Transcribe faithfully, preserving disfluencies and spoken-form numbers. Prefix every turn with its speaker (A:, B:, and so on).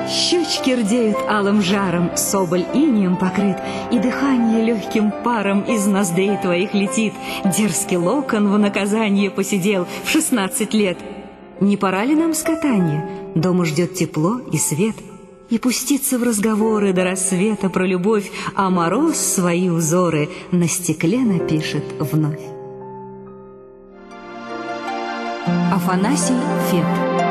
A: Щечки рдеют алым жаром, соболь инеем покрыт, и дыхание легким паром из ноздрей твоих летит. Дерзкий локон в наказание посидел в шестнадцать лет. Не пора ли нам скатанье? Дома ждет тепло и свет. И пуститься в разговоры до рассвета про любовь, а мороз свои узоры на стекле напишет вновь. Афанасий Фет.